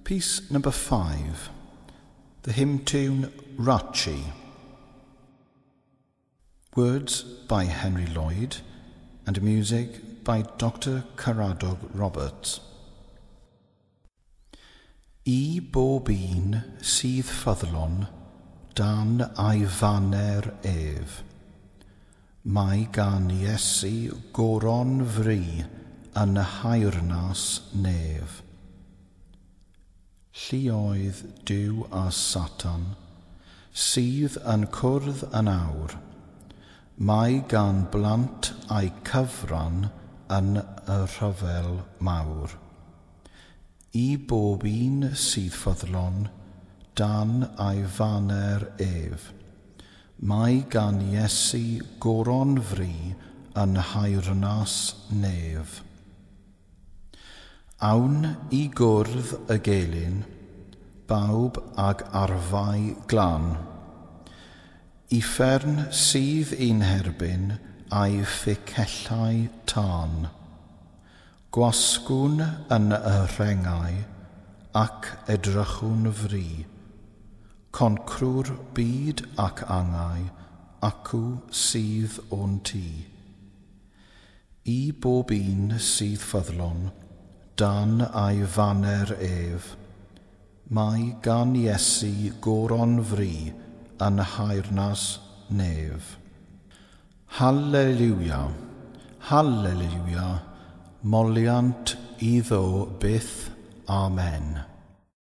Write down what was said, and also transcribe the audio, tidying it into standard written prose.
Piece number 5, the hymn tune Rachi. Words by Henry Lloyd and music by Dr. Caradog Roberts. I bob un sydd ffyddlon dan ei faner ef. Mae gan Iesu goron fri yn y haernas nef. Lluoedd Duw a Satan sydd yn cwrdd yn awr. Mae gan blant a'i cyfran yn y rhyfel mawr. I bob un sydd ffyddlon dan ei faner ef. Mae gan Iesu goron fri yn haernas nef. Awn I gwrdd y gelyn, bawb ag arfau glan. Uffern sydd un herbyn a'i fficellau tân. Gwasgwn yn y rhengau ac edrychwn fri. Concrwr byd ac angau acw sydd o'n ti. I bob un sydd ffyddlon dan ei faner ef. Mae gan Iesu goron fri yn haernas nef. Halleluia, halleluia, moliant iddo byth, amen.